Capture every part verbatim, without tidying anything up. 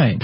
Right.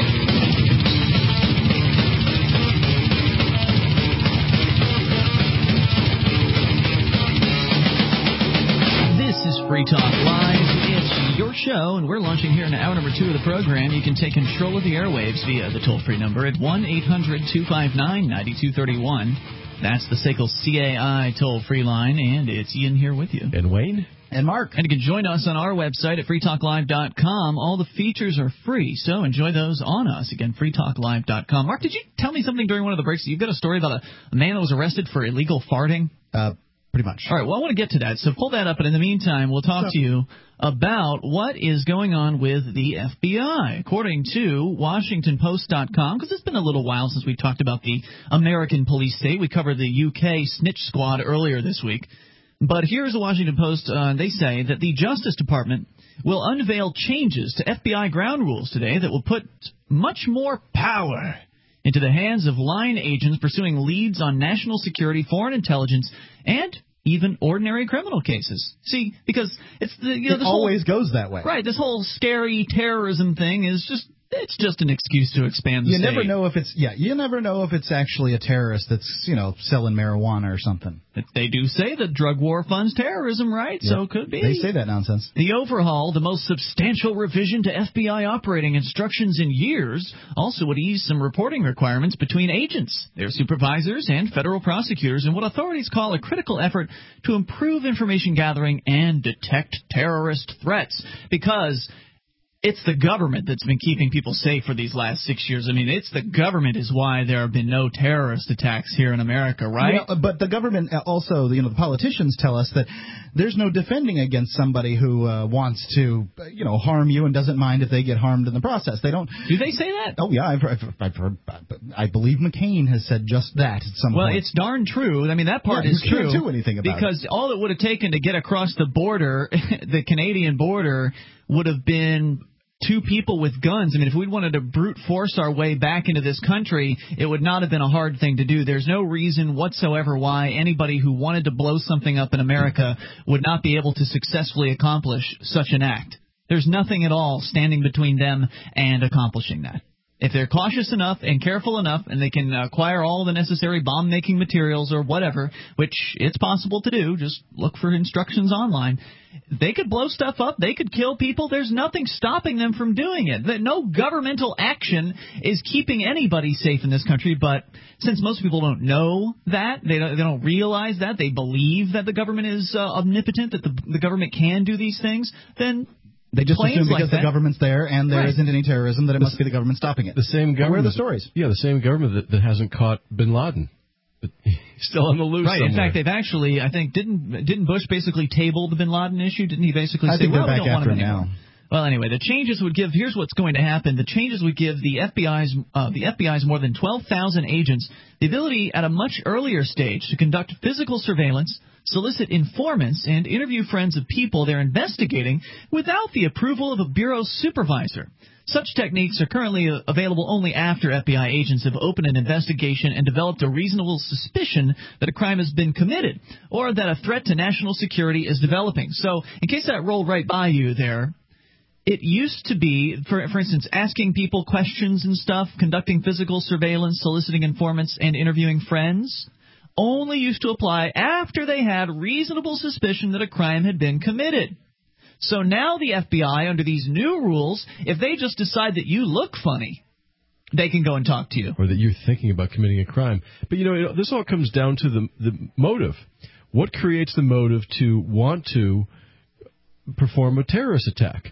This is Free Talk Live. It's your show, and we're launching here in hour number two of the program. You can take control of the airwaves via the toll-free number at one eight hundred two five nine nine two three one. That's the S A C L C A I toll-free line, and it's Ian here with you. And Wayne. And Mark. And you can join us on our website at free talk live dot com. All the features are free, so enjoy those on us. Again, free talk live dot com. Mark, did you tell me something during one of the breaks? You've got a story about a, a man that was arrested for illegal farting? Uh, pretty much. All right, well, I want to get to that, so pull that up. And in the meantime, we'll talk to you about what is going on with the F B I. According to Washington Post dot com, because it's been a little while since we talked about the American police state. We covered the U K snitch squad earlier this week. But here's the Washington Post. Uh, they say that the Justice Department will unveil changes to F B I ground rules today that will put much more power into the hands of line agents pursuing leads on national security, foreign intelligence, and even ordinary criminal cases. See, because it's the you know it this always whole, goes that way. Right. This whole scary terrorism thing is just it's just an excuse to expand the You state. never know if it's yeah. You never know if it's actually a terrorist that's you know selling marijuana or something. They do say that drug war funds terrorism, right? Yep. So it could be. They say that nonsense. The overhaul, the most substantial revision to F B I operating instructions in years, also would ease some reporting requirements between agents, their supervisors, and federal prosecutors in what authorities call a critical effort to improve information gathering and detect terrorist threats. Because it's the government that's been keeping people safe for these last six years. I mean, it's the government is why there have been no terrorist attacks here in America, right? Yeah, but the government also, you know, the politicians tell us that there's no defending against somebody who uh, wants to, you know, harm you and doesn't mind if they get harmed in the process. They don't. Do they say that? Oh, yeah, I've, I've, I've heard. I believe McCain has said just that at some well, point. Well, it's darn true. I mean, that part yeah, is you true. You can't do anything about because it. all it would have taken to get across the border, the Canadian border, would have been two people with guns. I mean, if we wanted to brute force our way back into this country, it would not have been a hard thing to do. There's no reason whatsoever why anybody who wanted to blow something up in America would not be able to successfully accomplish such an act. There's nothing at all standing between them and accomplishing that. If they're cautious enough and careful enough and they can acquire all the necessary bomb-making materials or whatever, which it's possible to do, just look for instructions online, they could blow stuff up, they could kill people, there's nothing stopping them from doing it. No governmental action is keeping anybody safe in this country, but since most people don't know that, they don't, they don't realize that, they believe that the government is uh, omnipotent, that the, the government can do these things, then they just assume because like the government's there and there right. isn't any terrorism that it must be the government stopping it. The same government. Where are the stories? Yeah, the same government that, that hasn't caught bin Laden. But he's still on the loose Right. somewhere. In fact, they've actually, I think, didn't didn't Bush basically table the bin Laden issue? Didn't he basically I say, think well, they're we back don't want after him him anymore? now. Well, anyway, the changes would give. Here's what's going to happen. The changes would give the F B I's uh, the F B I's more than twelve thousand agents the ability at a much earlier stage to conduct physical surveillance, solicit informants, and interview friends of people they're investigating without the approval of a bureau supervisor. Such techniques are currently available only after F B I agents have opened an investigation and developed a reasonable suspicion that a crime has been committed or that a threat to national security is developing. So, in case that rolled right by you there, it used to be, for, for instance, asking people questions and stuff, conducting physical surveillance, soliciting informants, and interviewing friends only used to apply after they had reasonable suspicion that a crime had been committed. So now the F B I, under these new rules, if they just decide that you look funny, they can go and talk to you. Or that you're thinking about committing a crime. But, you know, it, this all comes down to the, the motive. What creates the motive to want to perform a terrorist attack?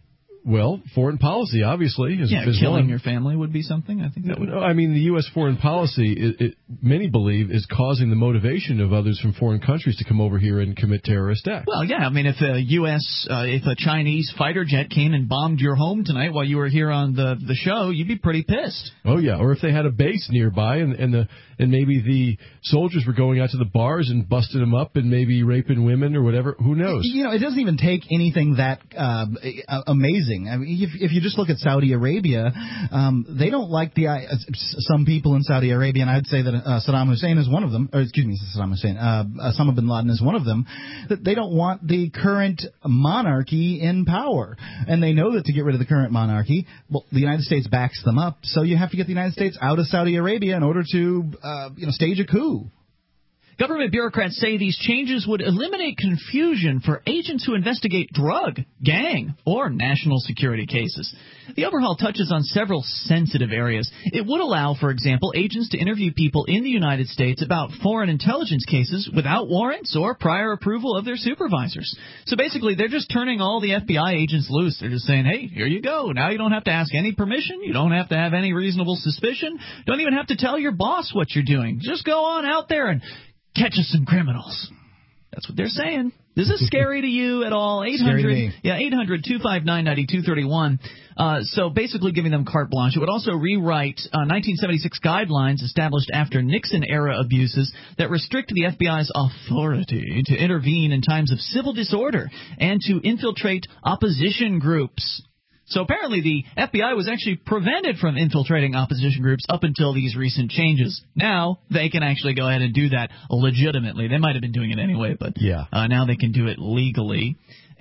Well, foreign policy, obviously, is, yeah, is killing one. your family would be something. I think that would. No, I mean, the U S foreign policy, it, it, many believe, is causing the motivation of others from foreign countries to come over here and commit terrorist acts. Well, yeah, I mean, if a U S, uh, if a Chinese fighter jet came and bombed your home tonight while you were here on the the show, you'd be pretty pissed. Oh yeah, or if they had a base nearby and and the and maybe the soldiers were going out to the bars and busting them up and maybe raping women or whatever. Who knows? You know, it doesn't even take anything that uh, amazing amazing. I mean, if, if you just look at Saudi Arabia, um, they don't like the uh, some people in Saudi Arabia, and I'd say that uh, Saddam Hussein is one of them, or excuse me, Saddam Hussein, uh, Osama bin Laden is one of them, that they don't want the current monarchy in power. And they know that to get rid of the current monarchy, well, the United States backs them up, so you have to get the United States out of Saudi Arabia in order to, uh, you know, stage a coup. Government bureaucrats say these changes would eliminate confusion for agents who investigate drug, gang, or national security cases. The overhaul touches on several sensitive areas. It would allow, for example, agents to interview people in the United States about foreign intelligence cases without warrants or prior approval of their supervisors. So basically, they're just turning all the F B I agents loose. They're just saying, hey, here you go. Now you don't have to ask any permission. You don't have to have any reasonable suspicion. Don't even have to tell your boss what you're doing. Just go on out there and catch us some criminals. That's what they're saying. Is this scary to you at all? eight hundred, yeah, eight hundred two five nine nine two three one. Uh, so basically giving them carte blanche. It would also rewrite uh, nineteen seventy-six guidelines established after Nixon-era abuses that restrict the F B I's authority to intervene in times of civil disorder and to infiltrate opposition groups. So apparently the F B I was actually prevented from infiltrating opposition groups up until these recent changes. Now they can actually go ahead and do that legitimately. They might have been doing it anyway, but yeah. uh, now they can do it legally.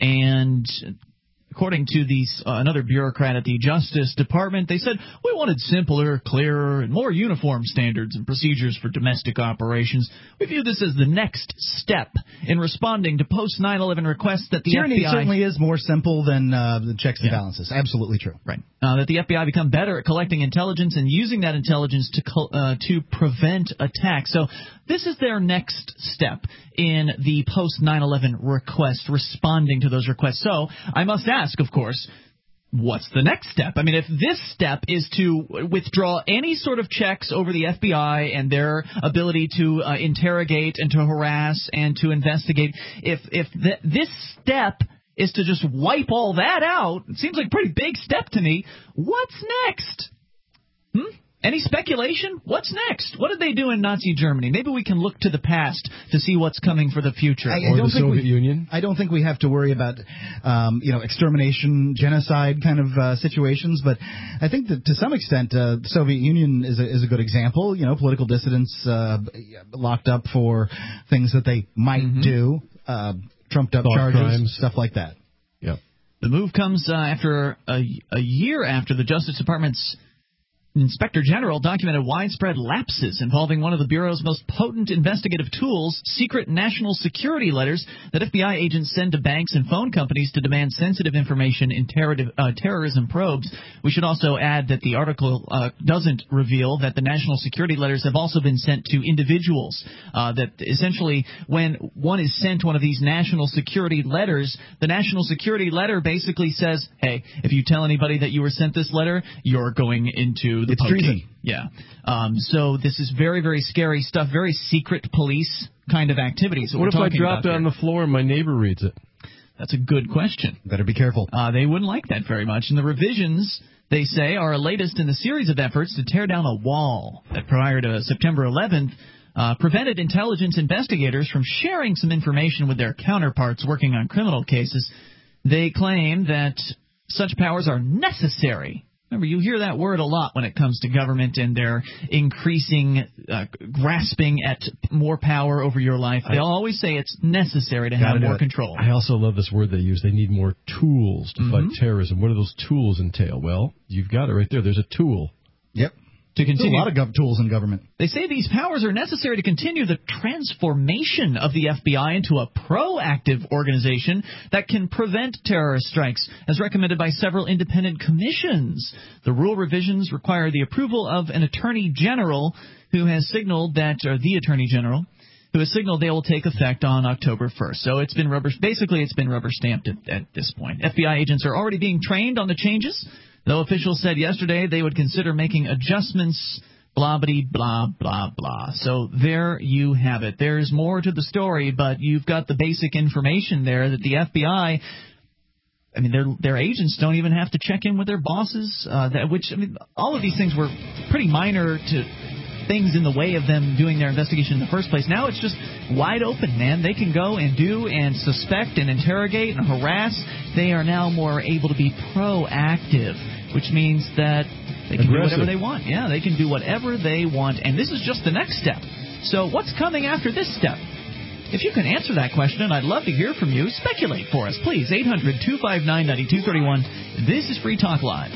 And according to these, uh, another bureaucrat at the Justice Department, they said, we wanted simpler, clearer, and more uniform standards and procedures for domestic operations. We view this as the next step in responding to post nine eleven requests that the Tyranny F B I... certainly is more simple than uh, the checks and yeah. balances. Absolutely true. Right. Uh, that the F B I become better at collecting intelligence and using that intelligence to co- uh, to prevent attacks. So this is their next step in the post nine eleven request, responding to those requests. So I must ask, of course, what's the next step? I mean, if this step is to withdraw any sort of checks over the F B I and their ability to uh, interrogate and to harass and to investigate, if if th- this step is to just wipe all that out, it seems like a pretty big step to me. What's next? Hmm? Any speculation? What's next? What did they do in Nazi Germany? Maybe we can look to the past to see what's coming for the future. I, I or don't the think Soviet we, Union? I don't think we have to worry about, um, you know, extermination, genocide kind of uh, situations. But I think that to some extent, uh, the Soviet Union is a, is a good example. You know, political dissidents uh, locked up for things that they might mm-hmm. do, uh, trumped up Thought charges, crimes. stuff like that. Yep. The move comes uh, after a, a year after the Justice Department's Inspector General documented widespread lapses involving one of the Bureau's most potent investigative tools, secret national security letters that F B I agents send to banks and phone companies to demand sensitive information in terror, uh, terrorism probes. We should also add that the article uh, doesn't reveal that the national security letters have also been sent to individuals. Uh, that essentially, when one is sent one of these national security letters, the national security letter basically says, hey, if you tell anybody that you were sent this letter, you're going into the It's pokey. treason. Yeah. Um, so this is very, very scary stuff, very secret police kind of activities. What if I drop it on the floor and my neighbor reads it? That's a good question. Better be careful. Uh, they wouldn't like that very much. And the revisions, they say, are a latest in the series of efforts to tear down a wall that prior to September eleventh uh, prevented intelligence investigators from sharing some information with their counterparts working on criminal cases. They claim that such powers are necessary. Remember, you hear that word a lot when it comes to government and their increasing, uh, grasping at more power over your life. They'll always say it's necessary to have more control. I also love this word they use. They need more tools to mm-hmm. fight terrorism. What do those tools entail? Well, you've got it right there. There's a tool. Yep. To continue. There's a lot of gov- tools in government. They say these powers are necessary to continue the transformation of the F B I into a proactive organization that can prevent terrorist strikes, as recommended by several independent commissions. The rule revisions require the approval of an attorney general who has signaled that, or the attorney general, who has signaled they will take effect on October first. So it's been rubber, basically it's been rubber stamped at, at this point. F B I agents are already being trained on the changes, though officials said yesterday they would consider making adjustments, blah, blah, blah, blah, blah. So there you have it. There's more to the story, but you've got the basic information there that the F B I, I mean, their their agents don't even have to check in with their bosses, uh, that, which, I mean, all of these things were pretty minor to things in the way of them doing their investigation in the first place. Now it's just wide open, man. They can go and do and suspect and interrogate and harass. They are now more able to be proactive, which means that they can Aggressive. do whatever they want. Yeah, they can do whatever they want. And this is just the next step. So what's coming after this step? If you can answer that question, I'd love to hear from you. Speculate for us, please. eight hundred two five nine nine two three one. This is Free Talk Live.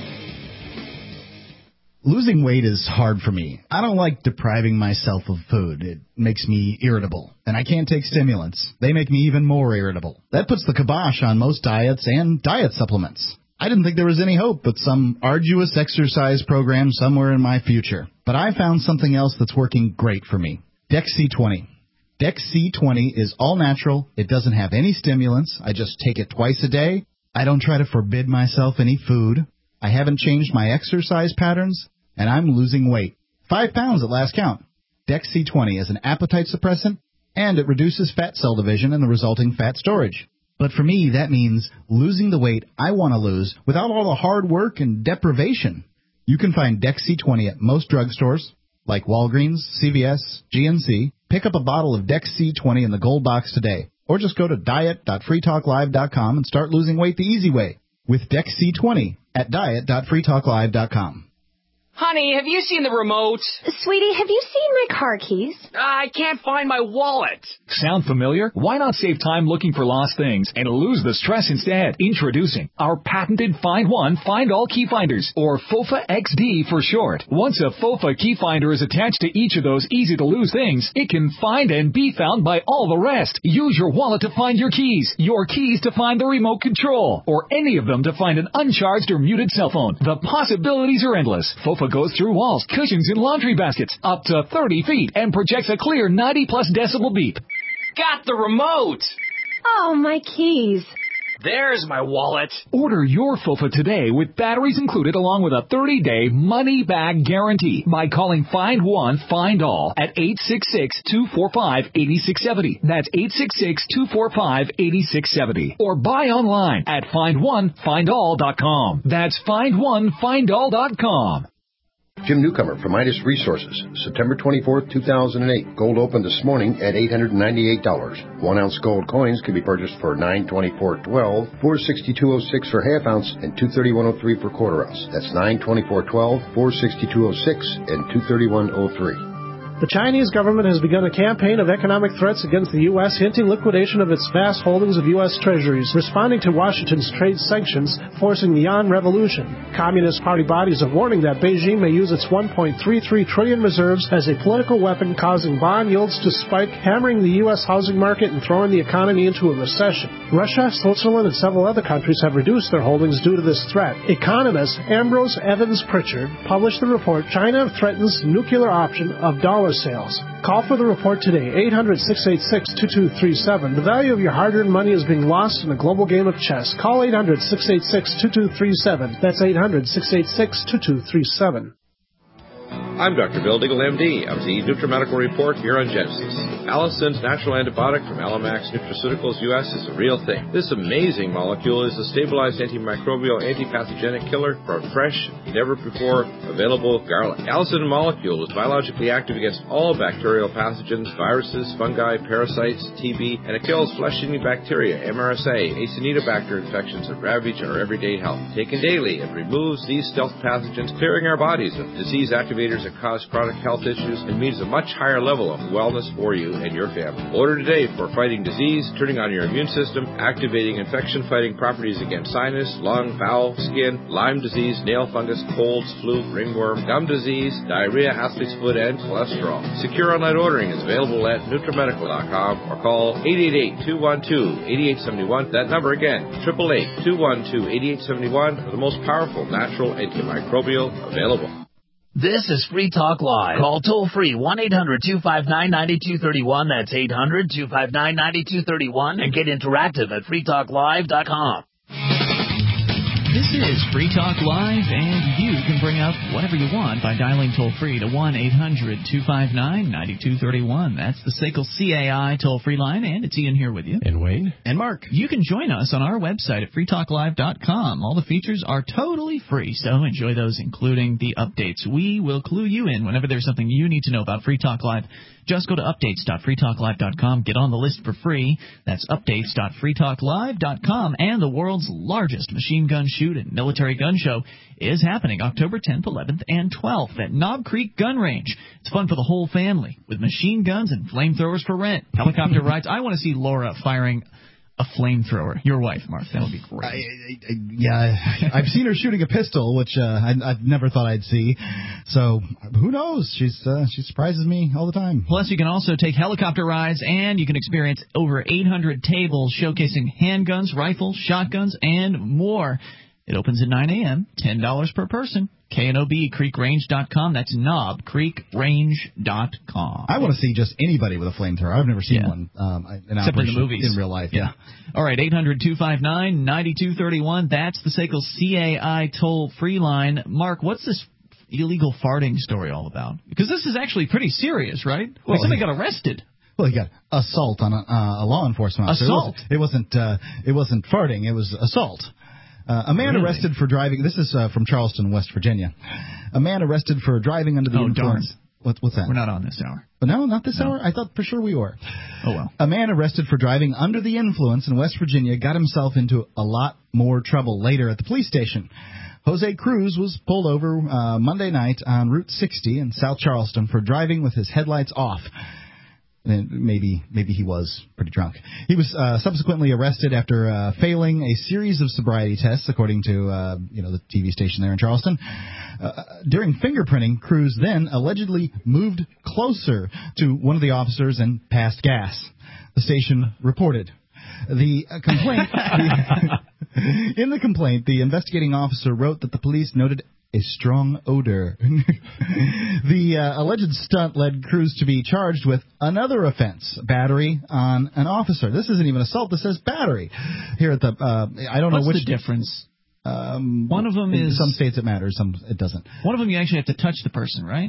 Losing weight is hard for me. I don't like depriving myself of food. It makes me irritable. And I can't take stimulants. They make me even more irritable. That puts the kibosh on most diets and diet supplements. I didn't think there was any hope but some arduous exercise program somewhere in my future. But I found something else that's working great for me. Dex C twenty. Dex C twenty is all natural. It doesn't have any stimulants. I just take it twice a day. I don't try to forbid myself any food. I haven't changed my exercise patterns. And I'm losing weight. Five pounds at last count. Dex C twenty is an appetite suppressant, and it reduces fat cell division and the resulting fat storage. But for me, that means losing the weight I want to lose without all the hard work and deprivation. You can find Dex C twenty at most drugstores, like Walgreens, C V S, G N C. Pick up a bottle of Dex C twenty in the gold box today, or just go to diet dot free talk live dot com and start losing weight the easy way with Dex C twenty at diet dot free talk live dot com. Honey, have you seen the remote? Sweetie, have you seen my car keys? I can't find my wallet. Sound familiar? Why not save time looking for lost things and lose the stress instead? Introducing our patented Find One, Find All Key Finders, or FOFA X D for short. Once a FOFA key finder is attached to each of those easy-to-lose things, it can find and be found by all the rest. Use your wallet to find your keys, your keys to find the remote control, or any of them to find an uncharged or muted cell phone. The possibilities are endless. FOFA goes through walls, cushions, and laundry baskets up to thirty feet and projects a clear ninety plus decibel beep. Got the remote. Oh, my keys. There's my wallet. Order your FOFA today with batteries included along with a thirty-day money-back guarantee by calling Find One, Find All at eight six six, two four five, eight six seven zero. That's eight six six, two four five, eight six seven zero. Or buy online at find one find all dot com. That's find one find all dot com. Jim Newcomer from Midas Resources, September twenty-fourth, two thousand eight. Gold opened this morning at eight hundred ninety-eight dollars. One ounce gold coins can be purchased for nine twenty-four twelve, four sixty-two oh six for half ounce, and two thirty-one oh three for quarter ounce. That's nine twenty-four twelve, four sixty-two oh six, and two thirty-one oh three. The Chinese government has begun a campaign of economic threats against the U S, hinting liquidation of its vast holdings of U S treasuries, responding to Washington's trade sanctions, forcing the yuan revolution. Communist Party bodies are warning that Beijing may use its one point three three trillion reserves as a political weapon, causing bond yields to spike, hammering the U S housing market and throwing the economy into a recession. Russia, Switzerland, and several other countries have reduced their holdings due to this threat. Economist Ambrose Evans Pritchard published the report, China Threatens Nuclear Option of Dollar Sales. Call for the report today, eight hundred, six eight six, two two three seven. The value of your hard-earned money is being lost in a global game of chess. Call eight hundred, six eight six, two two three seven. That's eight hundred, six eight six, two two three seven. I'm Doctor Bill Diggle, M D, of the NutriMedical Report here on Genesis. Allison's natural antibiotic from Alamax Nutraceuticals U S is a real thing. This amazing molecule is a stabilized antimicrobial, antipathogenic killer for fresh, never-before available garlic. Allison molecule is biologically active against all bacterial pathogens, viruses, fungi, parasites, T B, and it kills flesh-eating bacteria, M R S A, Acinetobacter infections that ravage our everyday health. Taken daily, it removes these stealth pathogens, clearing our bodies of disease activators that cause chronic health issues and means a much higher level of wellness for you and your family. Order today for fighting disease, turning on your immune system, activating infection-fighting properties against sinus, lung, bowel, skin, Lyme disease, nail fungus, colds, flu, ringworm, gum disease, diarrhea, athlete's foot, and cholesterol. Secure online ordering is available at NutriMedical dot com or call eight eight eight, two one two, eight eight seven one. That number again, eight eight eight, two one two, eight eight seven one, the most powerful natural antimicrobial available. This is Free Talk Live. Call toll-free one eight hundred, two five nine, nine two three one. That's eight hundred, two five nine, nine two three one. And get interactive at free talk live dot com. This is Free Talk Live, and you can bring up whatever you want by dialing toll-free to one eight hundred two five nine nine two three one. That's the S A C L C A I toll-free line, and it's Ian here with you. And Wayne. And Mark. You can join us on our website at free talk live dot com. All the features are totally free, so enjoy those, including the updates. We will clue you in whenever there's something you need to know about Free Talk Live. Just go to updates dot free talk live dot com. Get on the list for free. That's updates dot free talk live dot com. And the world's largest machine gun shoot and military gun show is happening October tenth, eleventh, and twelfth at Knob Creek Gun Range. It's fun for the whole family with machine guns and flamethrowers for rent, helicopter rides. I want to see Laura firing a flamethrower. Your wife, Martha. That would be great. I, I, I, yeah, I've seen her shooting a pistol, which uh, I, I've never thought I'd see. So who knows? She's uh, she surprises me all the time. Plus, you can also take helicopter rides, and you can experience over eight hundred tables showcasing handguns, rifles, shotguns, and more. It opens at nine a.m., ten dollars per person. K N O B, creek range dot com. That's knob creek range dot com. I want to see just anybody with a flamethrower. I've never seen yeah. one. Um, an Except in the movies. In real life, yeah. yeah. All right, eight hundred two five nine nine two three one. That's the S A C L C A I toll-free line. Mark, what's this illegal farting story all about? Because this is actually pretty serious, right? Well, like somebody got arrested. Well, he got assault on a, uh, a law enforcement officer. Assault? It wasn't, it wasn't, uh, it wasn't farting. It was assault. Uh, a man really? arrested for driving. This is uh, from Charleston, West Virginia. A man arrested for driving under the oh, influence. Darn. What, what's that? We're not on this hour. No, not this no. hour? I thought for sure we were. Oh, well. A man arrested for driving under the influence in West Virginia got himself into a lot more trouble later at the police station. Jose Cruz was pulled over uh, Monday night on Route sixty in South Charleston for driving with his headlights off. And maybe maybe he was pretty drunk. He was uh, subsequently arrested after uh, failing a series of sobriety tests, according to uh, you know the T V station there in Charleston. Uh, during fingerprinting, Cruz then allegedly moved closer to one of the officers and passed gas. The station reported. The uh, complaint the, in the complaint, the investigating officer wrote that the police noted a strong odor. The uh, alleged stunt led Cruz to be charged with another offense, battery on an officer. This isn't even assault. This says battery. Here at the, uh, I don't What's know which the difference. Um, one of them in is some states it matters, some it doesn't. One of them you actually have to touch the person, right?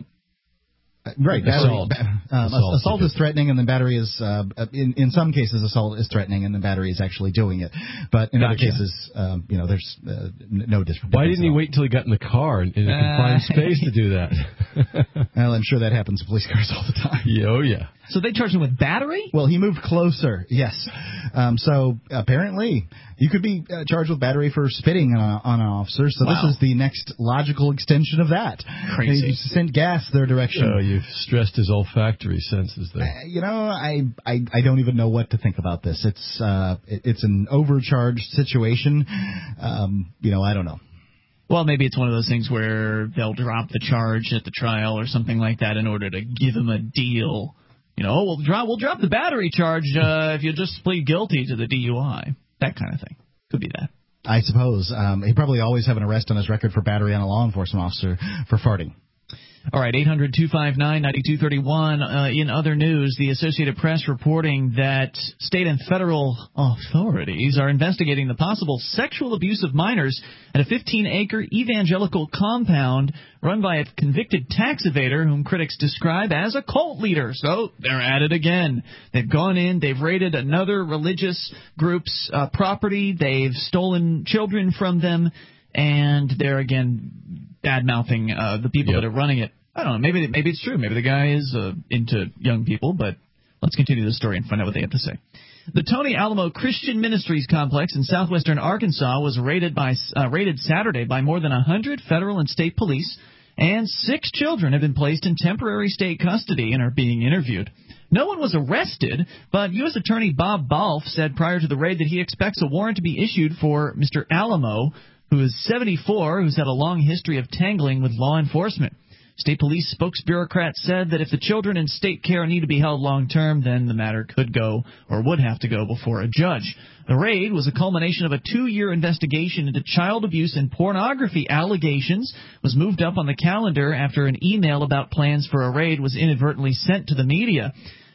Uh, right, battery, assault. Ba- um, assault, assault is threatening, and then battery is uh, in in some cases assault is threatening, and the battery is actually doing it. But in gotcha. other cases, um, you know, there's uh, no difference. Why didn't he wait until he got in the car in a confined uh, space to do that? Well, I'm sure that happens in police cars all the time. Yeah, oh yeah. So they charged him with battery? Well, he moved closer, yes. Um, so apparently you could be uh, charged with battery for spitting on, a, on an officer. So wow. this is the next logical extension of that. Crazy. You sent gas their direction. Oh, you've stressed his olfactory senses there. Uh, you know, I, I I don't even know what to think about this. It's uh, it, it's an overcharged situation. Um, you know, I don't know. Well, maybe it's one of those things where they'll drop the charge at the trial or something like that in order to give him a deal. You know, oh, we'll drop we'll drop the battery charge uh, if you just plead guilty to the D U I. That kind of thing. Could be that. I suppose. Um, he probably always have an arrest on his record for battery on a law enforcement officer for farting. All right, eight hundred two five nine nine two three one. Uh, in other news, the Associated Press reporting that state and federal authorities are investigating the possible sexual abuse of minors at a fifteen-acre evangelical compound run by a convicted tax evader whom critics describe as a cult leader. So they're at it again. They've gone in, they've raided another religious group's uh, property, they've stolen children from them, and they're, again, bad-mouthing uh, the people yep. that are running it. I don't know. Maybe maybe it's true. Maybe the guy is uh, into young people, but let's continue the story and find out what they have to say. The Tony Alamo Christian Ministries complex in southwestern Arkansas was raided by uh, raided Saturday by more than one hundred federal and state police, and six children have been placed in temporary state custody and are being interviewed. No one was arrested, but U S Attorney Bob Balfe said prior to the raid that he expects a warrant to be issued for Mister Alamo, who is seventy-four, who's had a long history of tangling with law enforcement. State police spokesbureaucrat said that if the children in state care need to be held long-term, then the matter could go or would have to go before a judge. The raid was a culmination of a two-year investigation into child abuse and pornography allegations, was moved up on the calendar after an email about plans for a raid was inadvertently sent to the media.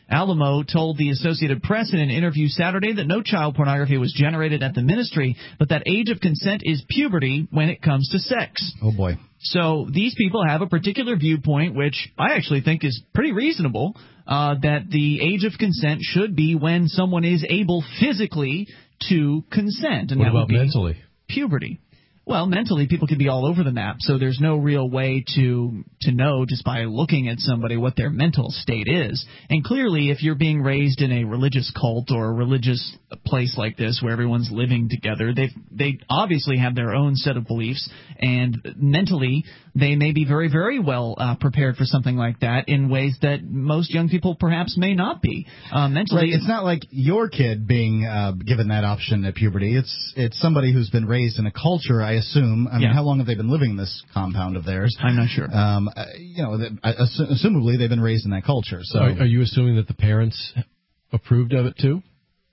Alamo told the Associated Press in an interview Saturday that no child pornography was generated at the ministry, but that age of consent is puberty when it comes to sex. Oh, boy. So these people have a particular viewpoint, which I actually think is pretty reasonable, uh, that the age of consent should be when someone is able physically to consent. And what that about would be mentally? Puberty. Well, mentally, people can be all over the map, so there's no real way to to know just by looking at somebody what their mental state is. And clearly, if you're being raised in a religious cult or a religious place like this where everyone's living together, they they obviously have their own set of beliefs, and mentally, they may be very, very well uh, prepared for something like that in ways that most young people perhaps may not be. Uh, mentally, right. It's not like your kid being uh, given that option at puberty. It's it's somebody who's been raised in a culture, I assume. I mean, Yeah. how long have they been living in this compound of theirs? I'm not sure. Um, uh, you know, that- uh, assu- assumably they've been raised in that culture. So, Are, are you assuming that the parents approved of it too?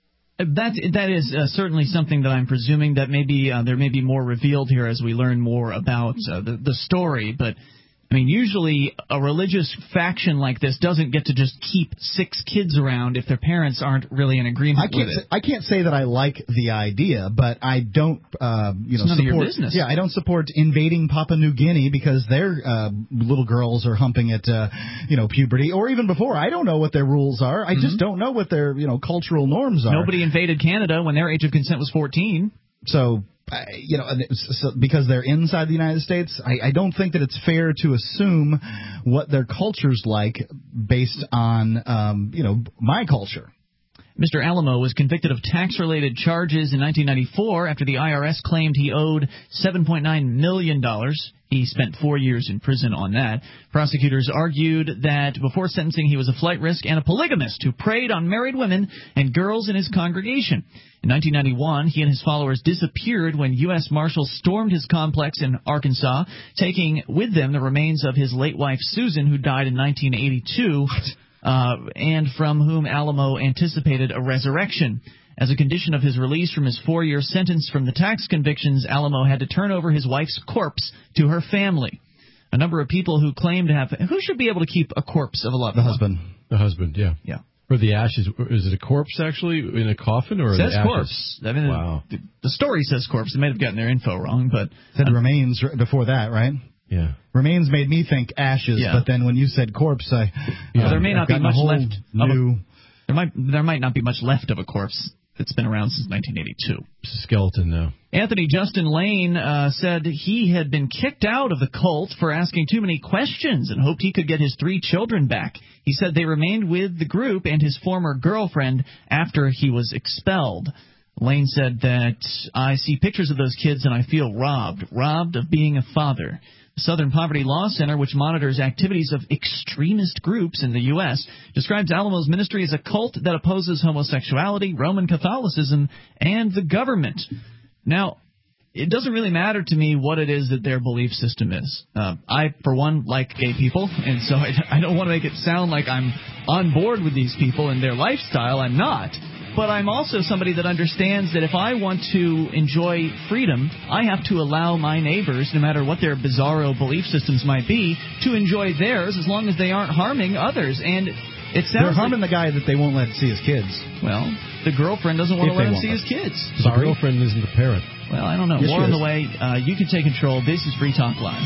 That that is uh, certainly something that I'm presuming that maybe uh, there may be more revealed here as we learn more about uh, the the story. But I mean, usually a religious faction like this doesn't get to just keep six kids around if their parents aren't really in agreement I can't with say, it. I can't say that I like the idea, but I don't uh, you know It's none of your support. business. Yeah, I don't support invading Papua New Guinea because their uh, little girls are humping at uh, you know puberty or even before. I don't know what their rules are. I Mm-hmm. just don't know what their you know cultural norms are. Nobody invaded Canada when their age of consent was fourteen. So, uh, you know, and it's- so because they're inside the United States, I, I don't think that it's fair to assume what their culture's like based on, um, you know, my culture. Mister Alamo was convicted of tax-related charges in nineteen ninety-four after the I R S claimed he owed seven point nine million dollars. He spent four years in prison on that. Prosecutors argued that before sentencing he was a flight risk and a polygamist who preyed on married women and girls in his congregation. In nineteen ninety-one, he and his followers disappeared when U S Marshals stormed his complex in Arkansas, taking with them the remains of his late wife Susan, who died in nineteen eighty-two. Uh, and from whom Alamo anticipated a resurrection. As a condition of his release from his four-year sentence from the tax convictions, Alamo had to turn over his wife's corpse to her family. A number of people who claim to have... Who should be able to keep a corpse of a loved The one? husband. The husband, yeah. Yeah. Or the ashes. Is it a corpse, actually, in a coffin, or It says the ashes? corpse. I mean, Wow. the, the story says corpse. They may have gotten their info wrong, but... Said remains r- before that, right? Yeah. Remains made me think ashes, Yeah. but then when you said corpse, I... Yeah. uh, There may not I've be gotten a much whole left of a- New... There might there might not be much left of a corpse that's been around since nineteen eighty-two. It's a skeleton now. Anthony Justin Lane uh, said he had been kicked out of the cult for asking too many questions and hoped he could get his three children back. He said they remained with the group and his former girlfriend after he was expelled. Lane said that, I see pictures of those kids and I feel robbed, robbed of being a father. The Southern Poverty Law Center, which monitors activities of extremist groups in the U S, describes Alamo's ministry as a cult that opposes homosexuality, Roman Catholicism, and the government. Now, it doesn't really matter to me what it is that their belief system is. Uh, I, for one, like gay people, and so I, I don't want to make it sound like I'm on board with these people and their lifestyle. I'm not. But I'm also somebody that understands that if I want to enjoy freedom, I have to allow my neighbors, no matter what their bizarro belief systems might be, to enjoy theirs as long as they aren't harming others. And it sounds They're harming like, the guy that they won't let see his kids. well, the girlfriend doesn't want If to let they him won't see let- his kids. The girlfriend isn't the parent. Well, I don't know. Yes, More she on the is. way. Uh, you can take control. This is Free Talk Live.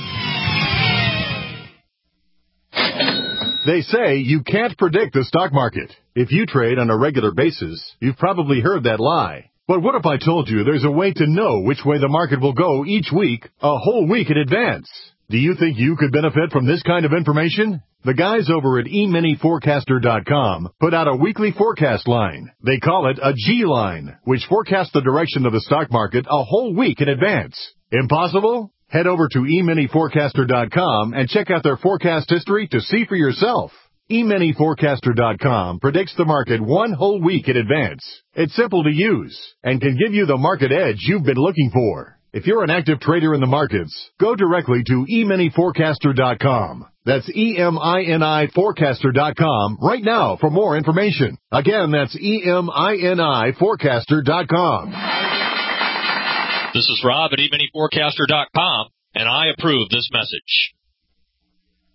They say you can't predict the stock market. If you trade on a regular basis, you've probably heard that lie. But what if I told you there's a way to know which way the market will go each week, a whole week in advance? Do you think you could benefit from this kind of information? The guys over at e mini forecaster dot com put out a weekly forecast line. They call it a G-line, which forecasts the direction of the stock market a whole week in advance. Impossible? Head over to e mini forecaster dot com and check out their forecast history to see for yourself. e mini forecaster dot com predicts the market one whole week in advance. It's simple to use and can give you the market edge you've been looking for. If you're an active trader in the markets, go directly to e mini forecaster dot com. That's E M I N I forecaster dot com right now for more information. Again, that's E M I N I forecaster dot com. This is Rob at e mini forecaster dot com, and I approve this message.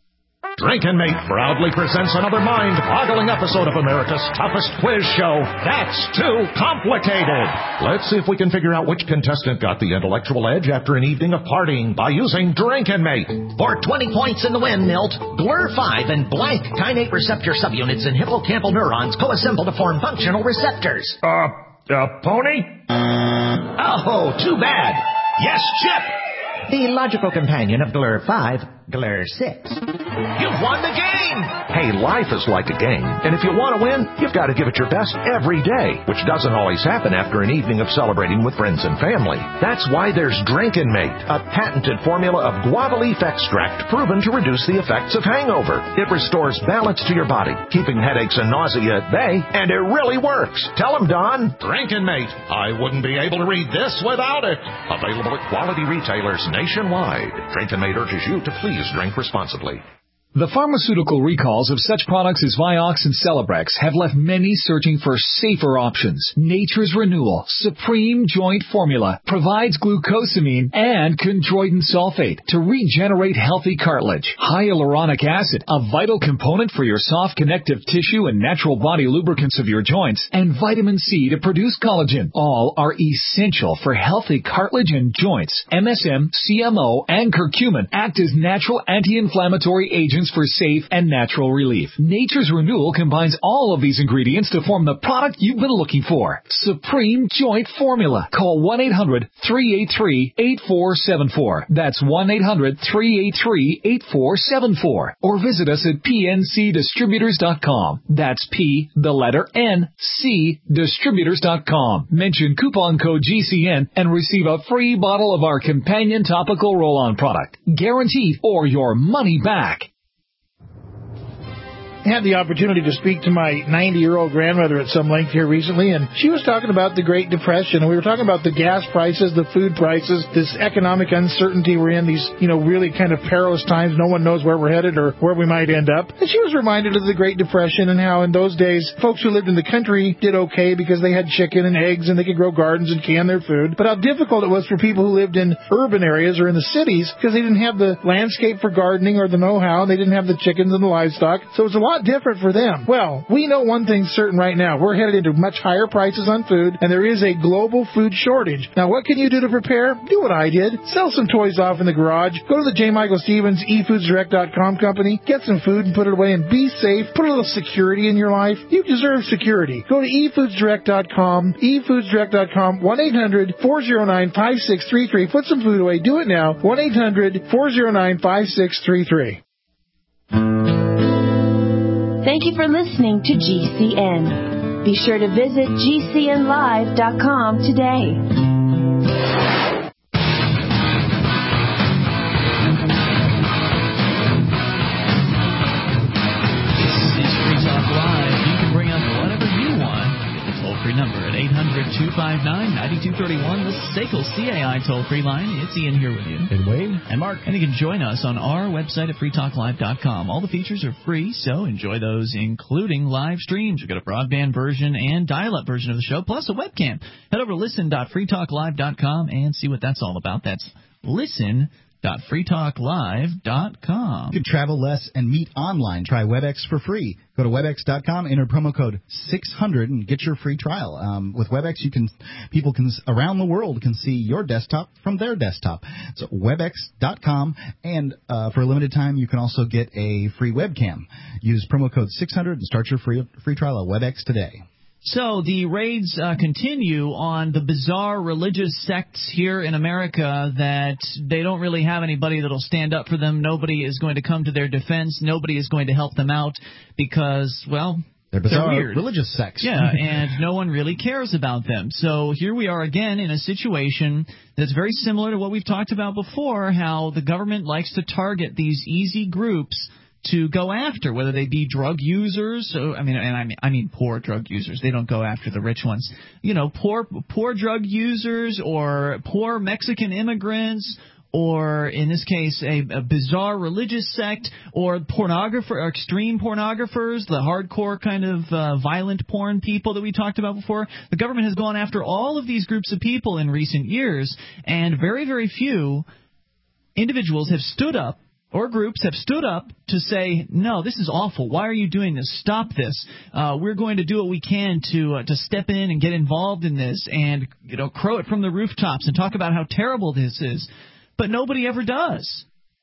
Drinkin' Mate proudly presents another mind-boggling episode of America's toughest quiz show, That's Too Complicated. Let's see if we can figure out which contestant got the intellectual edge after an evening of partying by using Drinkin' Mate. For twenty points in the win, Milt, G L R five and blank kainate receptor subunits in hippocampal neurons co-assemble to form functional receptors. Uh, uh, pony? Oh, too bad. Yes, Chip. The logical companion of G L R five, G L R six. You've won the game! Hey, life is like a game, and if you want to win, you've got to give it your best every day, which doesn't always happen after an evening of celebrating with friends and family. That's why there's Drinkin' Mate, a patented formula of guava leaf extract proven to reduce the effects of hangover. It restores balance to your body, keeping headaches and nausea at bay, and it really works. Tell them, Don. Drinkin' Mate. I wouldn't be able to read this without it. Available at quality retailers nationwide. Drinkin' Mate urges you to please drink responsibly. The pharmaceutical recalls of such products as Vioxx and Celebrex have left many searching for safer options. Nature's Renewal Supreme Joint Formula provides glucosamine and chondroitin sulfate to regenerate healthy cartilage. Hyaluronic acid, a vital component for your soft connective tissue and natural body lubricants of your joints. And vitamin C to produce collagen. All are essential for healthy cartilage and joints. M S M, C M O, and curcumin act as natural anti-inflammatory agents for safe and natural relief. Nature's Renewal combines all of these ingredients to form the product you've been looking for. Supreme Joint Formula. Call one eight hundred three eight three eight four seven four. That's one eight hundred three eight three eight four seven four. Or visit us at P N C distributors dot com. That's P, the letter N, C, distributors dot com. Mention coupon code G C N and receive a free bottle of our companion topical roll-on product. Guaranteed or your money back. Had the opportunity to speak to my ninety-year-old grandmother at some length here recently, and she was talking about the Great Depression, and we were talking about the gas prices, the food prices, this economic uncertainty we're in, these, you know, really kind of perilous times. No one knows where we're headed or where we might end up. And she was reminded of the Great Depression and how in those days, folks who lived in the country did okay because they had chicken and eggs and they could grow gardens and can their food, but how difficult it was for people who lived in urban areas or in the cities because they didn't have the landscape for gardening or the know-how, and they didn't have the chickens and the livestock. So it was a lot different for them. Well, we know one thing's certain right now. We're headed into much higher prices on food, and there is a global food shortage. Now, what can you do to prepare? Do what I did. Sell some toys off in the garage. Go to the J. Michael Stevens e foods direct dot com company. Get some food and put it away and be safe. Put a little security in your life. You deserve security. Go to e foods direct dot com, e foods direct dot com, one eight hundred four oh nine five six three three. Put some food away. Do it now. one eight hundred four oh nine five six three three. Thank you for listening to G C N. Be sure to visit G C N live dot com today. Number at eight hundred two five nine nine two three one. The S A C L C A I toll-free line. It's Ian here with you. And Wayne. And Mark. And you can join us on our website at free talk live dot com. All the features are free, so enjoy those, including live streams. We've got a broadband version and dial-up version of the show, plus a webcam. Head over to listen dot free talk live dot com and see what that's all about. That's listen dot free talk live dot com. You can travel less and meet online. Try WebEx for free. Go to webex dot com, enter promo code six hundred, and get your free trial. Um, with WebEx, you can people can around the world can see your desktop from their desktop. So webex dot com, and uh, for a limited time, you can also get a free webcam. Use promo code six hundred and start your free free trial at WebEx today. So the raids uh, continue on the bizarre religious sects here in America that they don't really have anybody that'll stand up for them. Nobody is going to come to their defense. Nobody is going to help them out because, well, they're bizarre they're weird. religious sects. Yeah, and no one really cares about them. So here we are again in a situation that's very similar to what we've talked about before, how the government likes to target these easy groups to go after, whether they be drug users. So, I mean, and I mean, I mean poor drug users. They don't go after the rich ones. You know, poor poor drug users or poor Mexican immigrants, or in this case, a, a bizarre religious sect, or pornographer, or extreme pornographers, the hardcore kind of uh, violent porn people that we talked about before. The government has gone after all of these groups of people in recent years, and very, very few individuals have stood up or groups have stood up to say, no, this is awful. Why are you doing this? Stop this. Uh, we're going to do what we can to uh, to step in and get involved in this and, you know, crow it from the rooftops and talk about how terrible this is. But nobody ever does.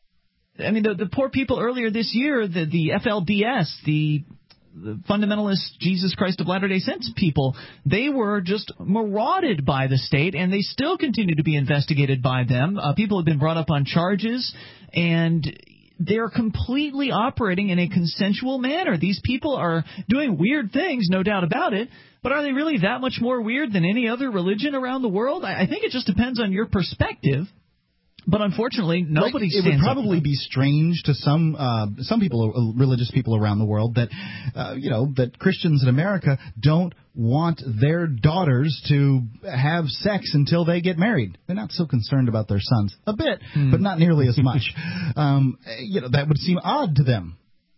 I mean, the, the poor people earlier this year, the, the F L D S, the, the fundamentalist Jesus Christ of Latter-day Saints people, they were just marauded by the state, and they still continue to be investigated by them. Uh, people have been brought up on charges, and they're completely operating in a consensual manner. These people are doing weird things, no doubt about it, but are they really that much more weird than any other religion around the world? I, I think it just depends on your perspective. But unfortunately, nobody like, stands It would up probably be strange to some uh, some people, religious people around the world, that uh, you know that Christians in America don't want their daughters to have sex until they get married. They're not so concerned about their sons. A bit, hmm. but not nearly as much. um, you know, that would seem odd to them.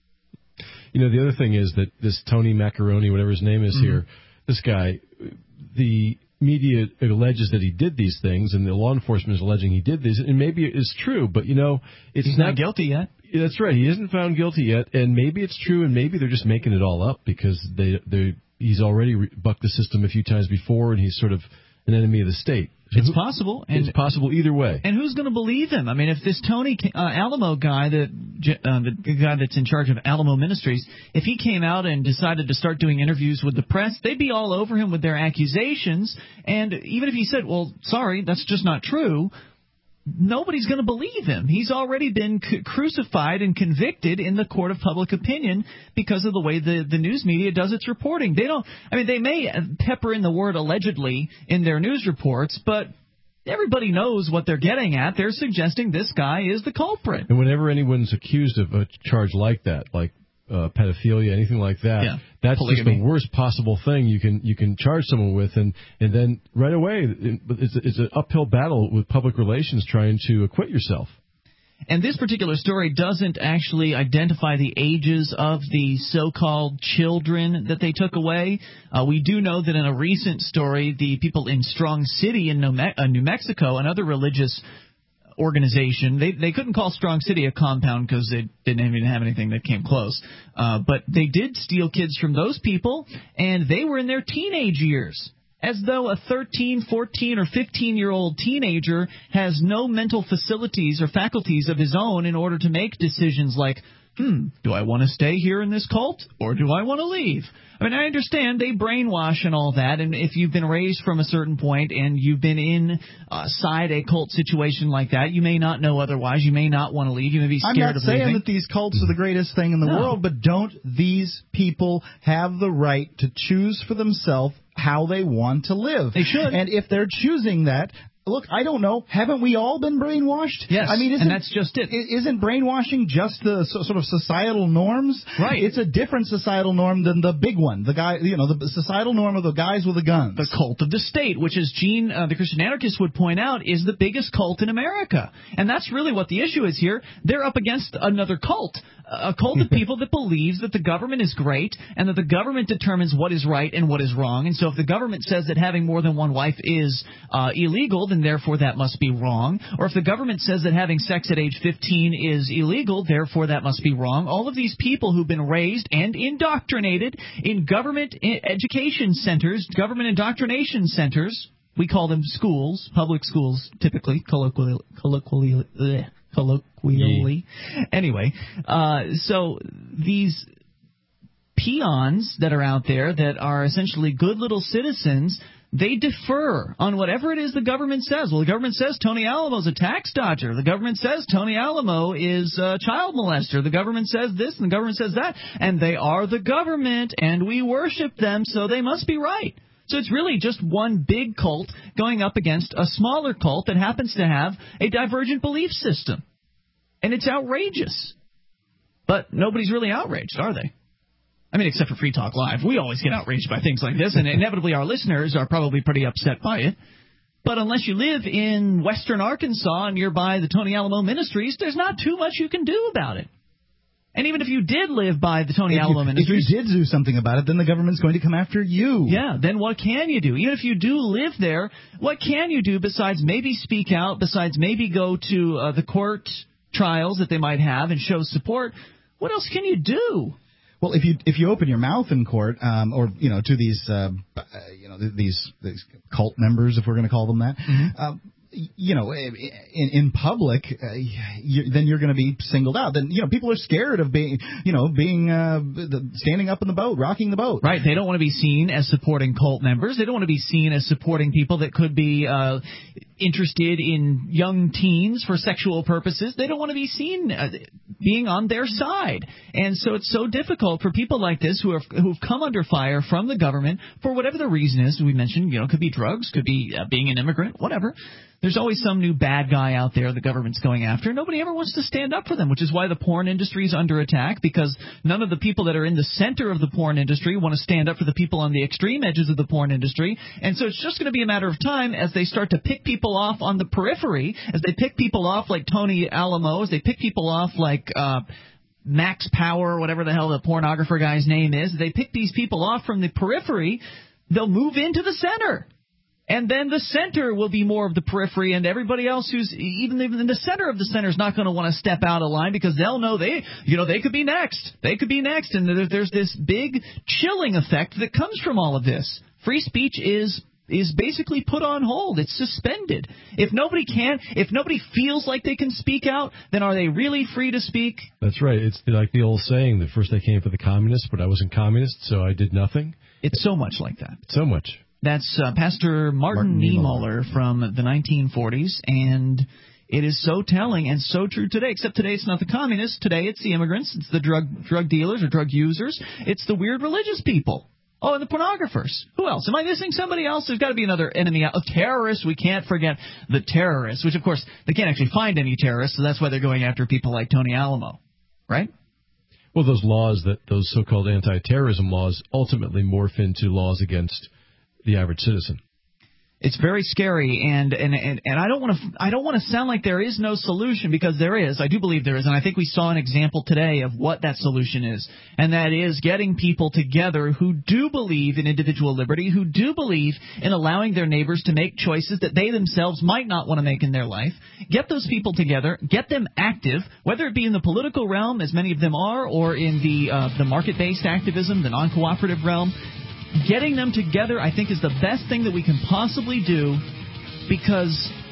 You know, the other thing is that this Tony Macaroni, whatever his name is mm-hmm. here, this guy, the media alleges that he did these things, and the law enforcement is alleging he did these, and maybe it's true, but, you know, it's He's not, not guilty yet. That's right. He isn't found guilty yet, and maybe it's true, and maybe they're just making it all up because they they he's already re- bucked the system a few times before, and he's sort of an enemy of the state. So it's who, possible. And, it's possible either way. And who's going to believe him? I mean, if this Tony uh, Alamo guy, the, uh, the guy that's in charge of Alamo Ministries, if he came out and decided to start doing interviews with the press, they'd be all over him with their accusations. And even if he said, well, sorry, that's just not true, nobody's going to believe him. He's already been c- crucified and convicted in the court of public opinion because of the way the, the news media does its reporting. They don't. I mean, they may pepper in the word allegedly in their news reports, but everybody knows what they're getting at. They're suggesting this guy is the culprit. And whenever anyone's accused of a charge like that, like uh, pedophilia, anything like that, yeah. that's Polygamy. Just the worst possible thing you can you can charge someone with, and, and then right away it's, it's an uphill battle with public relations trying to acquit yourself. And this particular story doesn't actually identify the ages of the so-called children that they took away. Uh, we do know that in a recent story, the people in Strong City in New, Me- uh, New Mexico, another religious organization, they they couldn't call Strong City a compound because they didn't even have anything that came close. Uh, but they did steal kids from those people, and they were in their teenage years. As though a thirteen, fourteen, or fifteen-year-old teenager has no mental facilities or faculties of his own in order to make decisions like, hmm, do I want to stay here in this cult or do I want to leave? I mean, I understand they brainwash and all that, and if you've been raised from a certain point and you've been inside a cult situation like that, you may not know otherwise. You may not want to leave. You may be scared of leaving. I'm not saying that these cults are the greatest thing in the no. world, but don't these people have the right to choose for themselves how they want to live? They should. And if they're choosing that, look, I don't know. Haven't we all been brainwashed? Yes, I mean, isn't, and that's just it. Isn't brainwashing just the so, sort of societal norms? Right. It's a different societal norm than the big one. The guy, you know, the societal norm of the guys with the guns. The cult of the state, which, as Gene, uh, the Christian anarchist, would point out, is the biggest cult in America. And that's really what the issue is here. They're up against another cult. A cult of people that believes that the government is great and that the government determines what is right and what is wrong. And so if the government says that having more than one wife is uh, illegal, then therefore that must be wrong. Or if the government says that having sex at age fifteen is illegal, therefore that must be wrong. All of these people who've been raised and indoctrinated in government education centers, government indoctrination centers, we call them schools, public schools typically, colloquially, colloquially, ugh. colloquially. Anyway, uh, so these peons that are out there that are essentially good little citizens, they defer on whatever it is the government says. Well, the government says Tony Alamo's a tax dodger. The government says Tony Alamo is a child molester. The government says this and the government says that. And they are the government, and we worship them, so they must be right. So it's really just one big cult going up against a smaller cult that happens to have a divergent belief system. And it's outrageous. But nobody's really outraged, are they? I mean, except for Free Talk Live. We always get outraged by things like this, and inevitably our listeners are probably pretty upset by it. But unless you live in western Arkansas nearby the Tony Alamo Ministries, there's not too much you can do about it. And even if you did live by the Tony if Alamo you, Ministries... If you did do something about it, then the government's going to come after you. Yeah, then what can you do? Even if you do live there, what can you do besides maybe speak out, besides maybe go to uh, the court trials that they might have and show support, what else can you do? Well, if you if you open your mouth in court, um, or you know, to these uh, you know these these cult members, if we're going to call them that, mm-hmm. uh, you know, in, in public, uh, you, then you're going to be singled out. Then, you know, people are scared of being, you know, being uh, the, standing up in the boat, rocking the boat. Right. They don't want to be seen as supporting cult members. They don't want to be seen as supporting people that could be uh, interested in young teens for sexual purposes. They don't want to be seen uh, being on their side. And so it's so difficult for people like this who have who've come under fire from the government for whatever the reason is. We mentioned, you know, could be drugs, could be uh, being an immigrant, whatever. There's always some new bad guy out there the government's going after. Nobody ever wants to stand up for them, which is why the porn industry is under attack, because none of the people that are in the center of the porn industry want to stand up for the people on the extreme edges of the porn industry. And so it's just going to be a matter of time as they start to pick people off on the periphery, as they pick people off like Tony Alamo, as they pick people off like uh, Max Power, whatever the hell the pornographer guy's name is. They pick these people off from the periphery, they'll move into the center. And then the center will be more of the periphery, and everybody else who's even in the center of the center is not going to want to step out of line because they'll know they, you know, they could be next. They could be next, and there's this big chilling effect that comes from all of this. Free speech is is basically put on hold. It's suspended. If nobody can, if nobody feels like they can speak out, then are they really free to speak? That's right. It's like the old saying that first I came for the communists, but I wasn't communist, so I did nothing. It's so much like that. So much. That's uh, Pastor Martin, Martin Niemöller from the nineteen forties, and it is so telling and so true today, except today it's not the communists. Today it's the immigrants. It's the drug drug dealers or drug users. It's the weird religious people. Oh, and the pornographers. Who else? Am I missing somebody else? There's got to be another enemy. A terrorist. We can't forget the terrorists, which, of course, they can't actually find any terrorists, so that's why they're going after people like Tony Alamo, right? Well, those laws, that those so-called anti-terrorism laws, ultimately morph into laws against the average citizen. It's very scary, and and, and, and I don't want to I don't want to sound like there is no solution, because there is. I do believe there is, and I think we saw an example today of what that solution is, and that is getting people together who do believe in individual liberty, who do believe in allowing their neighbors to make choices that they themselves might not want to make in their life. Get those people together, get them active, whether it be in the political realm, as many of them are, or in the uh, the market-based activism, the non-cooperative realm. Getting them together, I think, is the best thing that we can possibly do, because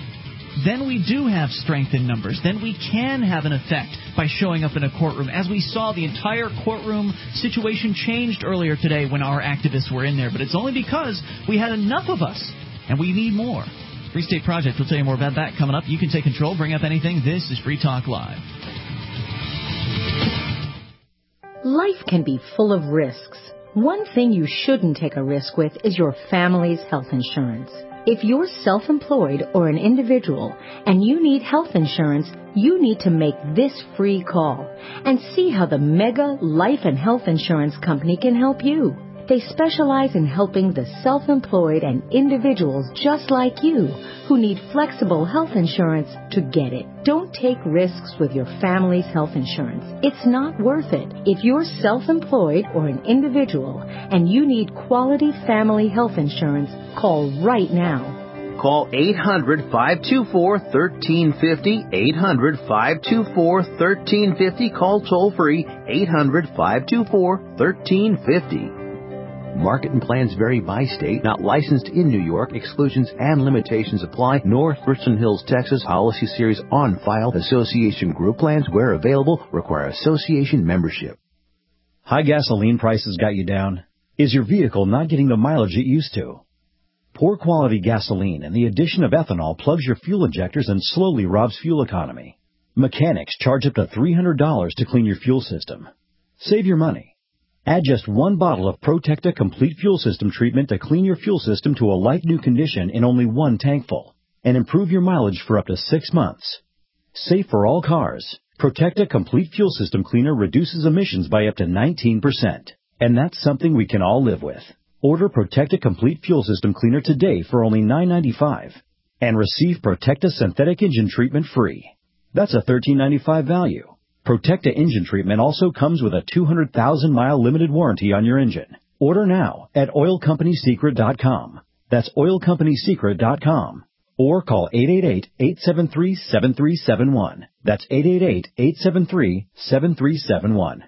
then we do have strength in numbers. Then we can have an effect by showing up in a courtroom. As we saw, the entire courtroom situation changed earlier today when our activists were in there. But it's only because we had enough of us, and we need more. Free State Project, we'll tell you more about that coming up. You can take control, bring up anything. This is Free Talk Live. Life can be full of risks. One thing you shouldn't take a risk with is your family's health insurance. If you're self-employed or an individual and you need health insurance, you need to make this free call and see how the Mega Life and Health Insurance Company can help you. They specialize in helping the self-employed and individuals just like you who need flexible health insurance to get it. Don't take risks with your family's health insurance. It's not worth it. If you're self-employed or an individual and you need quality family health insurance, call right now. Call eight hundred, five two four, one three five zero, eight hundred, five two four, one three five zero. Call toll-free, eight hundred, five two four, one three five zero. Market and plans vary by state, not licensed in New York. Exclusions and limitations apply. North Richland Hills, Texas. Policy series on file. Association group plans, where available, require association membership. High gasoline prices got you down? Is your vehicle not getting the mileage it used to? Poor quality gasoline and the addition of ethanol plugs your fuel injectors and slowly robs fuel economy. Mechanics charge up to three hundred dollars to clean your fuel system. Save your money. Add just one bottle of Protecta Complete Fuel System treatment to clean your fuel system to a like-new condition in only one tankful, and improve your mileage for up to six months. Safe for all cars, Protecta Complete Fuel System Cleaner reduces emissions by up to nineteen percent. And that's something we can all live with. Order Protecta Complete Fuel System Cleaner today for only nine ninety-five, and receive Protecta Synthetic Engine Treatment free. That's a thirteen ninety-five value. Protecta engine treatment also comes with a two hundred thousand mile limited warranty on your engine. Order now at oil company secret dot com. That's oil company secret dot com. or call eight eight eight, eight seven three, seven three seven one. That's eight eight eight, eight seven three, seven three seven one.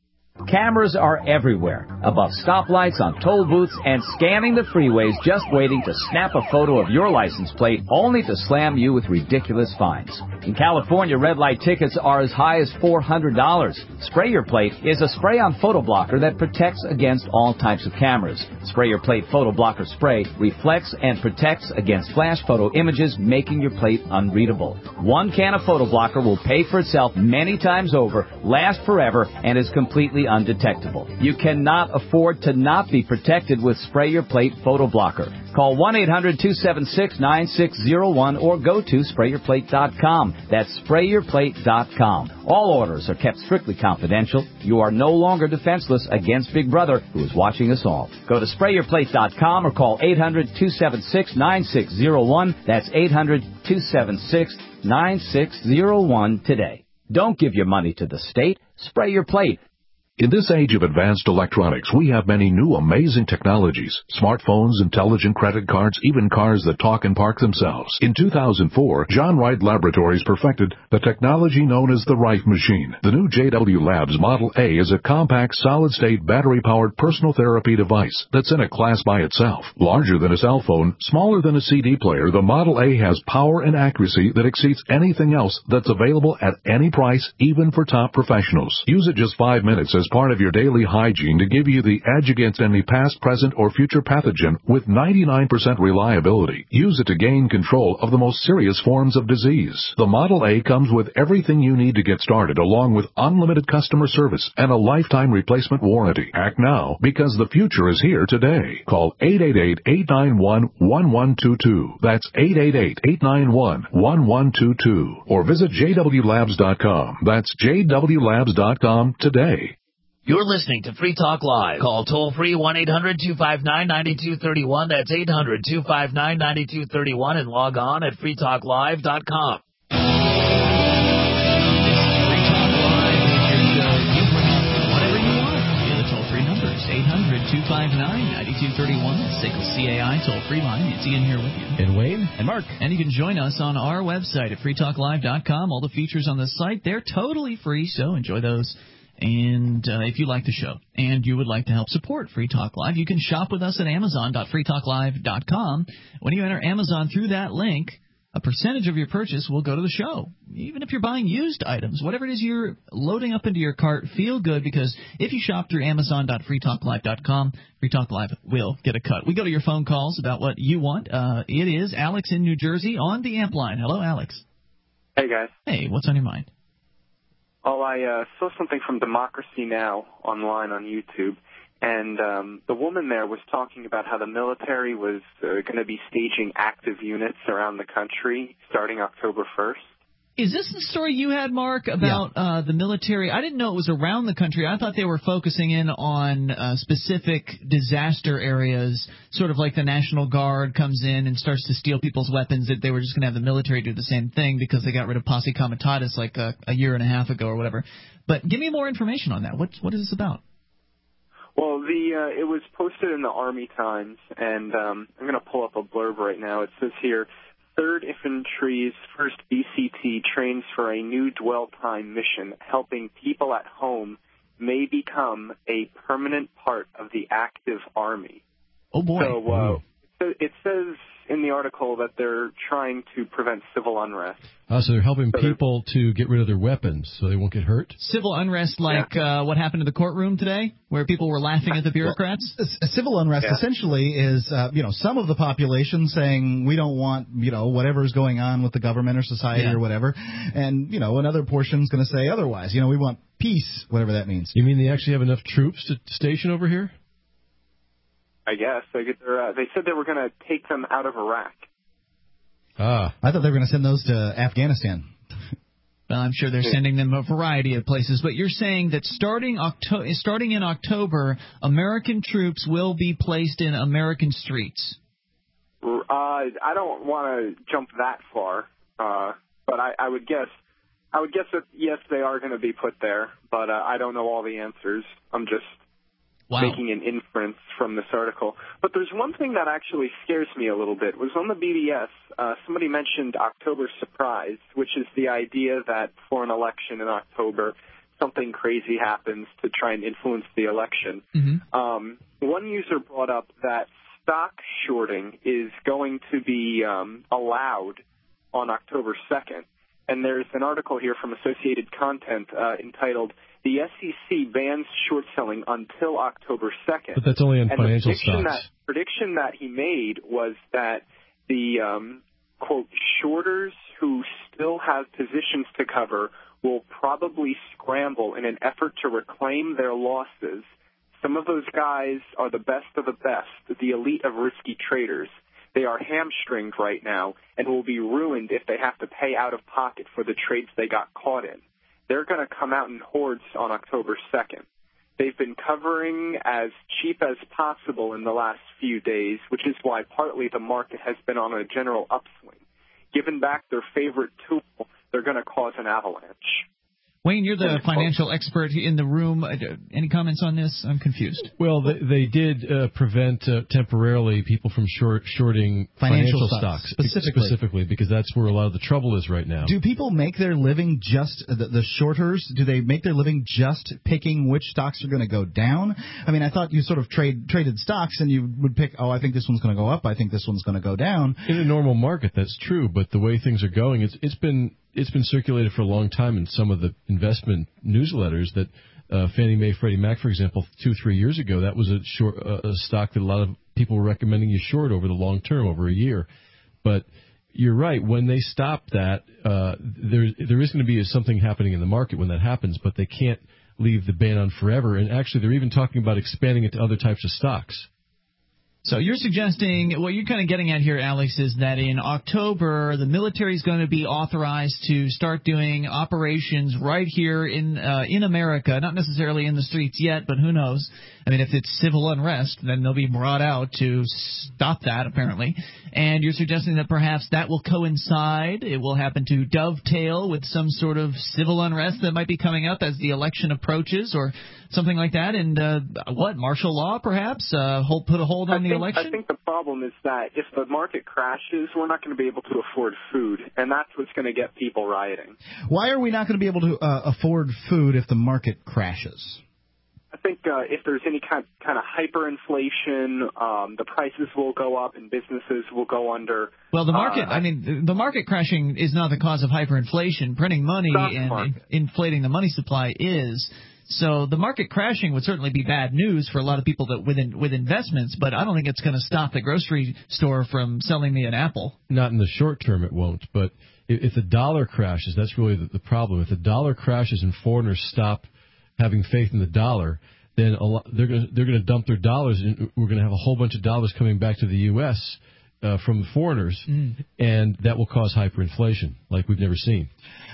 Cameras are everywhere, above stoplights, on toll booths, and scanning the freeways just waiting to snap a photo of your license plate only to slam you with ridiculous fines. In California, red light tickets are as high as four hundred dollars. Spray Your Plate is a spray-on photo blocker that protects against all types of cameras. Spray Your Plate photo blocker spray reflects and protects against flash photo images, making your plate unreadable. One can of photo blocker will pay for itself many times over, last forever, and is completely undetectable. You cannot afford to not be protected with Spray Your Plate photo blocker. Call one eight hundred, two seven six, nine six zero one or go to spray your plate dot com. That's spray your plate dot com. All orders are kept strictly confidential. You are no longer defenseless against Big Brother, who is watching us all. Go to spray your plate dot com or call eight hundred, two seven six, nine six zero one. That's eight hundred, two seven six, nine six zero one today. Don't give your money to the state. Spray Your Plate. In this age of advanced electronics, we have many new amazing technologies. Smartphones, intelligent credit cards, even cars that talk and park themselves. In two thousand four, John Wright Laboratories perfected the technology known as the Wright Machine. The new J W Labs Model A is a compact, solid-state, battery-powered personal therapy device that's in a class by itself. Larger than a cell phone, smaller than a C D player, the Model A has power and accuracy that exceeds anything else that's available at any price, even for top professionals. Use it just five minutes as part of your daily hygiene to give you the edge against any past, present, or future pathogen with ninety-nine percent reliability. Use it to gain control of the most serious forms of disease. The Model A comes with everything you need to get started, along with unlimited customer service and a lifetime replacement warranty. Act now, because the future is here today. Call eight eight eight, eight nine one, one one two two. That's eight eight eight, eight nine one, one one two two. Or visit j w labs dot com. That's j w labs dot com today. You're listening to Free Talk Live. Call toll-free one eight hundred, two five nine, nine two three one. That's eight hundred, two five nine, nine two three one and log on at free talk live dot com. Whatever you want. Yeah, the toll-free number is eight hundred, two five nine, nine two three one. That's S A C L C A I toll-free line. It's Ian here with you. And Wayne. And Mark. And you can join us on our website at free talk live dot com. All the features on the site, they're totally free, so enjoy those. And uh, if you like the show and you would like to help support Free Talk Live, you can shop with us at amazon dot free talk live dot com. When you enter Amazon through that link, a percentage of your purchase will go to the show. Even if you're buying used items, whatever it is you're loading up into your cart, feel good, because if you shop through amazon dot free talk live dot com, Free Talk Live will get a cut. We go to your phone calls about what you want. Uh, it is Alex in New Jersey on the amp line. Hello, Alex. Hey, guys. Hey, what's on your mind? Oh, I uh, saw something from Democracy Now! Online on YouTube, and um, the woman there was talking about how the military was uh, going to be staging active units around the country starting October first. Is this the story you had, Mark, about yeah. uh, the military? I didn't know it was around the country. I thought they were focusing in on uh, specific disaster areas, sort of like the National Guard comes in and starts to steal people's weapons, that they were just going to have the military do the same thing because they got rid of Posse Comitatus like a, a year and a half ago or whatever. But give me more information on that. What, what is this about? Well, the uh, it was posted in the Army Times, and um, I'm going to pull up a blurb right now. It says here, third Infantry's first B C T trains for a new dwell time mission, helping people at home may become a permanent part of the active Army. Oh, boy. So uh, it says in the article that they're trying to prevent civil unrest. Oh, so they're helping so people to get rid of their weapons so they won't get hurt? Civil unrest like yeah. uh, what happened in the courtroom today, where people were laughing at the bureaucrats? Well, civil unrest yeah. essentially is, uh, you know, some of the population saying we don't want, you know, whatever's going on with the government or society yeah. or whatever. And, you know, another portion's going to say otherwise. You know, we want peace, whatever that means. You mean they actually have enough troops to station over here? I guess. They, uh, they said they were going to take them out of Iraq. Ah. I thought they were going to send those to Afghanistan. Well, I'm sure they're sending them a variety of places. But you're saying that starting Octo- starting in October, American troops will be placed in American streets. Uh, I don't want to jump that far, uh, but I, I would guess I would guess that, yes, they are going to be put there, but uh, I don't know all the answers. I'm just... wow. making an inference from this article. But there's one thing that actually scares me a little bit. Was on the B B S, uh, somebody mentioned October surprise, which is the idea that for an election in October, something crazy happens to try and influence the election. Mm-hmm. Um, one user brought up that stock shorting is going to be um, allowed on October second. And there's an article here from Associated Content uh, entitled, "The S E C Bans Short Selling Until October second." But that's only on and financial the prediction stocks. That, prediction that he made was that the, um, quote, shorters who still have positions to cover will probably scramble in an effort to reclaim their losses. Some of those guys are the best of the best, the elite of risky traders. They are hamstringed right now and will be ruined if they have to pay out of pocket for the trades they got caught in. They're going to come out in hordes on October second. They've been covering as cheap as possible in the last few days, which is why partly the market has been on a general upswing. Given back their favorite tool, they're going to cause an avalanche. Wayne, you're the financial expert in the room. Any comments on this? I'm confused. Well, they, they did uh, prevent uh, temporarily people from short, shorting financial, Financial stocks, stocks, specifically. specifically, because that's where a lot of the trouble is right now. Do people make their living just, the, the shorters, do they make their living just picking which stocks are going to go down? I mean, I thought you sort of trade traded stocks and you would pick, oh, I think this one's going to go up, I think this one's going to go down. In a normal market, that's true, but the way things are going, it's, it's been... It's been circulated for a long time in some of the investment newsletters that uh, Fannie Mae, Freddie Mac, for example, two, three years ago, that was a, short, uh, a stock that a lot of people were recommending you short over the long term, over a year. But you're right. When they stop that, uh, there there is going to be something happening in the market when that happens, but they can't leave the ban on forever. And actually, they're even talking about expanding it to other types of stocks. So you're suggesting, what you're kind of getting at here, Alex, is that in October, the military is going to be authorized to start doing operations right here in uh, in America, not necessarily in the streets yet, but who knows? I mean, if it's civil unrest, then they'll be brought out to stop that, apparently. And you're suggesting that perhaps that will coincide, it will happen to dovetail with some sort of civil unrest that might be coming up as the election approaches, or something like that. And uh, what, martial law, perhaps? Uh, hold, put a hold on I the think, election? I think the problem is that if the market crashes, we're not going to be able to afford food, and that's what's going to get people rioting. Why are we not going to be able to uh, afford food if the market crashes? I think uh, if there's any kind kind of hyperinflation, um, the prices will go up and businesses will go under. Well, the market, uh, I mean, the market crashing is not the cause of hyperinflation. Printing money and in, inflating the money supply is. So the market crashing would certainly be bad news for a lot of people that with in, with investments, but I don't think it's going to stop the grocery store from selling me an apple. Not in the short term, it won't. But if, if the dollar crashes, that's really the, the problem. If the dollar crashes and foreigners stop having faith in the dollar, then a lot, they're going they're going to dump their dollars, and we're going to have a whole bunch of dollars coming back to the U S uh, from the foreigners, mm. and that will cause hyperinflation like we've never seen.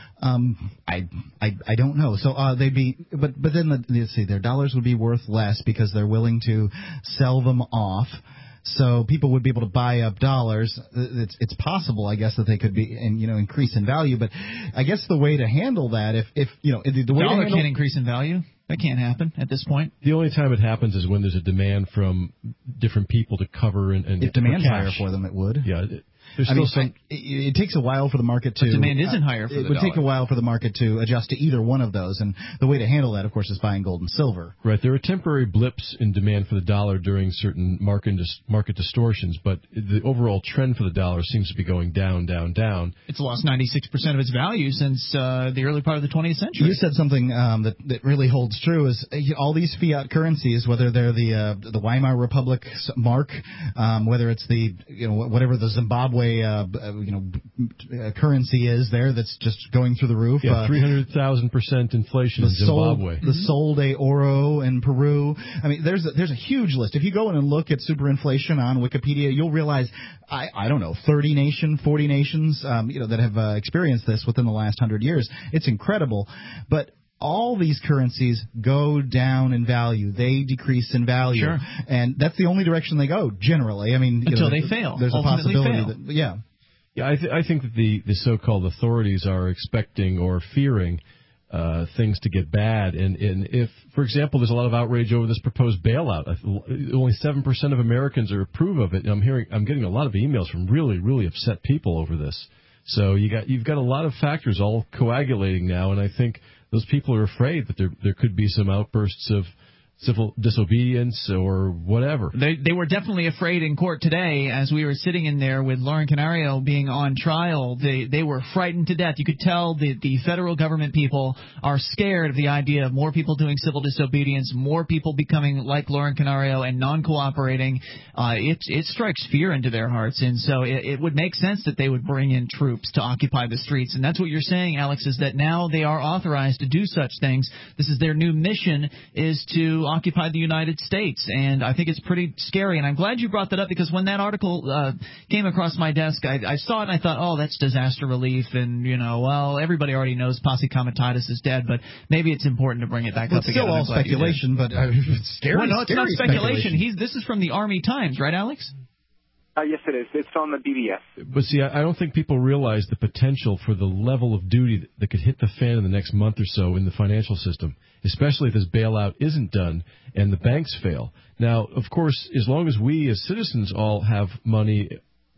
Um, I, I, I don't know. So uh, they'd be, but but then the, let's see, their dollars would be worth less because they're willing to sell them off. So people would be able to buy up dollars. It's it's possible, I guess, that they could be, and you know, increase in value. But I guess the way to handle that, if if you know, the, the way dollar to handle, can't increase in value. That can't happen at this point. The only time it happens is when there's a demand from different people to cover and, and if demand's for higher for them, it would. Yeah. It, There's I still mean, some... it, it takes a while for the market to... But demand isn't higher for uh, the It would dollar. take a while for the market to adjust to either one of those, and the way to handle that, of course, is buying gold and silver. Right. There are temporary blips in demand for the dollar during certain market dis- market distortions, but the overall trend for the dollar seems to be going down, down, down. It's lost ninety-six percent of its value since uh, the early part of the twentieth century. You said something um, that, that really holds true, is uh, all these fiat currencies, whether they're the uh, the Weimar Republic mark, um, whether it's the, you know, whatever the Zimbabwe uh, you know, uh, currency is there that's just going through the roof. Yeah, uh, three hundred thousand percent inflation in Zimbabwe. Sol, the Sol de Oro in Peru. I mean, there's a, there's a huge list. If you go in and look at superinflation on Wikipedia, you'll realize, I, I don't know, thirty nation, forty nations, um, you know, that have uh, experienced this within the last hundred years. It's incredible. But all these currencies go down in value. They decrease in value. Sure. And that's the only direction they go, generally. I mean, until you know, they fail. There's Ultimately a possibility fail. that, yeah. Yeah, I, th- I think that the, the so-called authorities are expecting or fearing uh, things to get bad. And, and if, for example, there's a lot of outrage over this proposed bailout, only seven percent of Americans are approve of it. And I'm hearing, I'm getting a lot of emails from really, really upset people over this. So you got, you've got a lot of factors all coagulating now, and I think those people are afraid that there, there could be some outbursts of civil disobedience or whatever. They they were definitely afraid in court today as we were sitting in there with Lauren Canario being on trial. They they were frightened to death. You could tell the, the federal government people are scared of the idea of more people doing civil disobedience, more people becoming like Lauren Canario and non-cooperating. Uh, it, it strikes fear into their hearts, and so it, it would make sense that they would bring in troops to occupy the streets. And that's what you're saying, Alex, is that now they are authorized to do such things. This is their new mission, is to occupy the United States, and I think it's pretty scary. And I'm glad you brought that up, because when that article uh, came across my desk, I, I saw it and I thought, oh, that's disaster relief, and, you know, well, everybody already knows Posse Comitatus is dead, but maybe it's important to bring it back well, up it's again. still all speculation, but uh, it's scary. Well, no, it's scary not speculation. He's, this is from the Army Times, right, Alex? Uh, yes, it is. It's on the B B S. But see, I don't think people realize the potential for the level of duty that could hit the fan in the next month or so in the financial system, especially if this bailout isn't done and the banks fail. Now, of course, as long as we as citizens all have money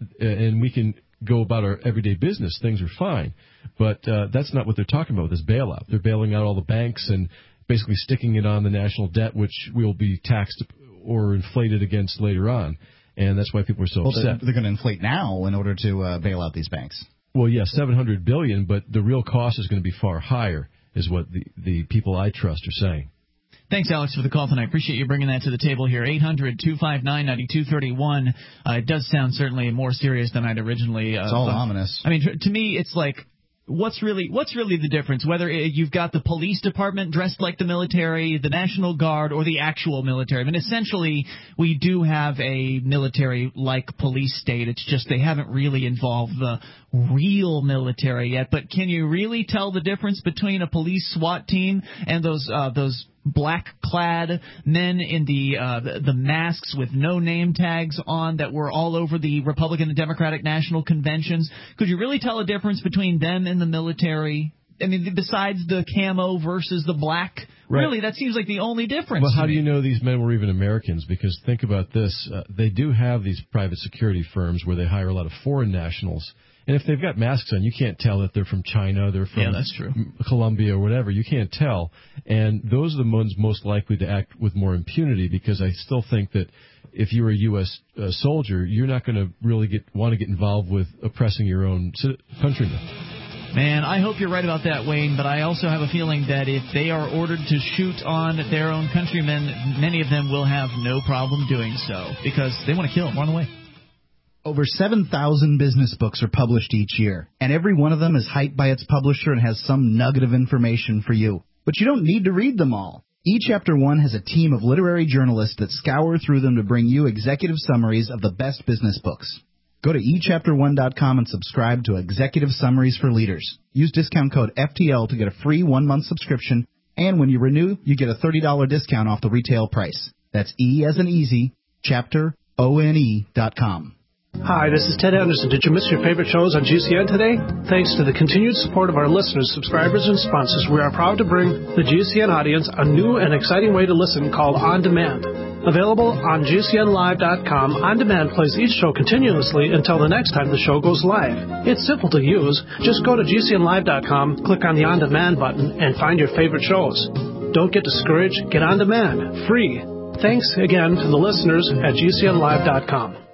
and we can go about our everyday business, things are fine. But uh, that's not what they're talking about with this bailout. They're bailing out all the banks and basically sticking it on the national debt, which will be taxed or inflated against later on. And that's why people are so well, upset. They're, they're going to inflate now in order to uh, bail out these banks. Well, yeah, seven hundred billion dollars, but the real cost is going to be far higher, is what the, the people I trust are saying. Thanks, Alex, for the call tonight. Appreciate you bringing that to the table here. eight hundred two five nine nine two three one. Uh, it does sound certainly more serious than I'd originally uh, It's all thought. ominous. I mean, t- to me, it's like, What's really what's really the difference? Whether you've got the police department dressed like the military, the National Guard, or the actual military. I mean, essentially, we do have a military-like police state. It's just they haven't really involved the real military yet. But can you really tell the difference between a police SWAT team and those uh, those black-clad men in the, uh, the the masks with no name tags on that were all over the Republican and Democratic national conventions? Could you really tell a difference between them and the military? I mean, besides the camo versus the black, right. Really, that seems like the only difference. Well, how do you know these men were even Americans? Because think about this. Uh, they do have these private security firms where they hire a lot of foreign nationals. And if they've got masks on, you can't tell that they're from China, they're from yeah, that's true. Colombia or whatever. You can't tell. And those are the ones most likely to act with more impunity, because I still think that if you're a U S uh, soldier, you're not going to really get want to get involved with oppressing your own countrymen. Man, I hope you're right about that, Wayne, but I also have a feeling that if they are ordered to shoot on their own countrymen, many of them will have no problem doing so, because they want to kill them on the way. Over seven thousand business books are published each year, and every one of them is hyped by its publisher and has some nugget of information for you. But you don't need to read them all. eChapter One has a team of literary journalists that scour through them to bring you executive summaries of the best business books. Go to e chapter one dot com and subscribe to Executive Summaries for Leaders. Use discount code F T L to get a free one-month subscription, and when you renew, you get a thirty dollars discount off the retail price. That's E as in easy, chapter, O N E dot com. Hi, this is Ted Anderson. Did you miss your favorite shows on G C N today? Thanks to the continued support of our listeners, subscribers, and sponsors, we are proud to bring the G C N audience a new and exciting way to listen called On Demand. Available on G C N live dot com, On Demand plays each show continuously until the next time the show goes live. It's simple to use. Just go to G C N live dot com, click on the On Demand button, and find your favorite shows. Don't get discouraged. Get On Demand. Free. Thanks again to the listeners at G C N live dot com.